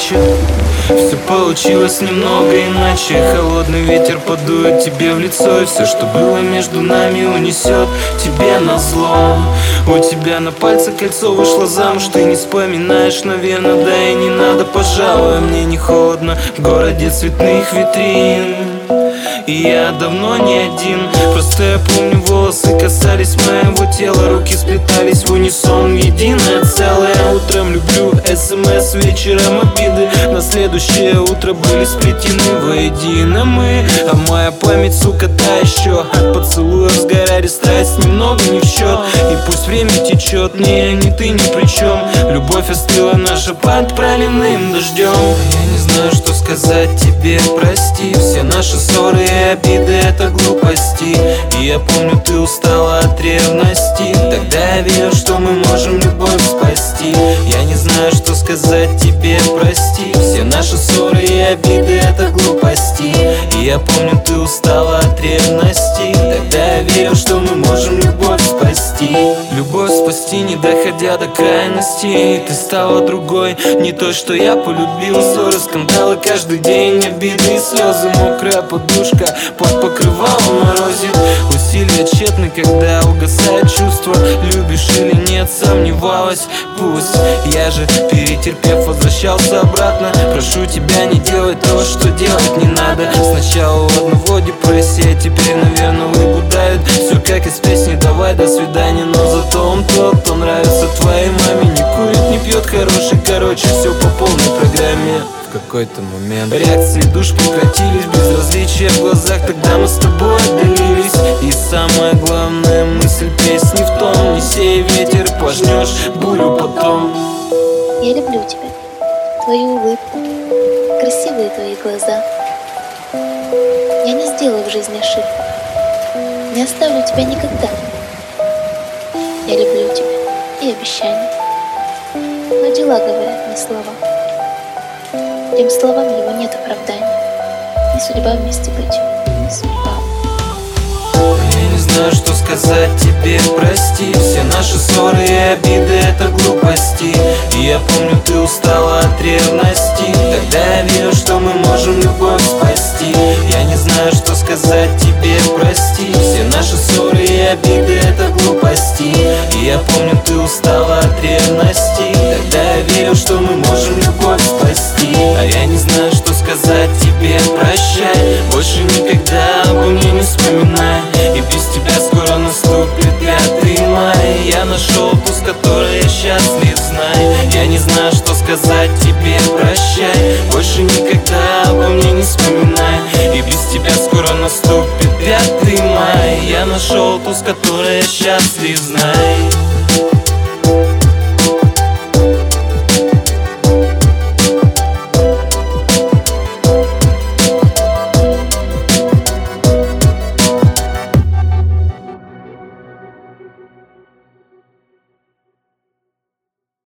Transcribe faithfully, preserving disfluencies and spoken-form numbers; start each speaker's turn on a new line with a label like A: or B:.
A: плачет. Все получилось немного иначе. Холодный ветер подует тебе в лицо, и все, что было между нами, унесет тебе назло. У тебя на пальце кольцо, вышло замуж, ты не вспоминаешь, наверное, да и не надо, пожалуй. Мне не холодно в городе цветных витрин, и я давно не один. Просто я помню, волосы касались моего тела, руки сплетались в унисон в единое целое. Утром люблю смс, вечером обиды, на следующее утро были сплетены воедино мы. А моя память, сука, та еще, от поцелуев сгорали страсть, немного не в счет. И пусть время течет, не, ни ты ни при чем. Любовь остыла наша под проливным дождем. Я не знаю, что сказать тебе, прости. Все наши ссоры и обиды — это глупости. И я помню, ты устала от ревности. Тогда я верю, что мы можем любовь спасти. Я не знаю, что сказать тебе, прости. Все наши ссоры и обиды — это глупости. И я помню, ты устала от ревности. Тогда я верю, что мы можем любовь спасти. Любовь спасти, не доходя до крайностей. Ты стала другой, не той, что я полюбил. Ссоры, скандалы каждый день, обиды и слезы. Мокрая подушка под покрывалом морозит. Усилия тщетны, когда угасает чувство. Любишь или нет, сомневалась. Пусть я же, перетерпев, возвращался обратно. Прошу тебя, не делай то, что делать не надо. Сначала у одного депрессия, теперь, наверное, выгудает. Все как из песни «Давай, до свидания». Но зато он тот, кто нравится твоей маме. Не курит, не пьет, хороший, короче, все по полной программе. В какой-то момент реакции душ прекратились, безразличие в глазах, тогда мы с тобой отдалились. И самая главная мысль песни в том: не сей ветер, пожнешь бурю потом.
B: Я люблю тебя, твою улыбку, красивые твои глаза. Я не сделаю в жизни ошибку, не оставлю тебя никогда. Я люблю тебя и обещания, но дела говорят не слова. Тем словам его нет оправдания. Не судьба вместе быть, не судьба.
A: Я не знаю, что сказать тебе, прости. Все наши ссоры и обиды — это глупости. И я помню, ты устала от ревности. Тогда я верю, что мы можем любовь спасти. Я не знаю, что сказать тебе, прости. Все наши ссоры и обиды — это глупости. И я помню, ты устала от ревности. Тогда я верю, что мы можем любовь спасти. А я не знаю, что сказать тебе, прощай. Больше никогда обо мне не вспоминай. И без тебя скоро наступит пятый мая. Я нашел ту, с которой я счастлив, знай. Я не знаю, что сказать тебе, прощай. Больше никогда обо мне не вспоминай. И без тебя скоро наступит пятый мая. Я нашел ту, с которой я счастлив, знай.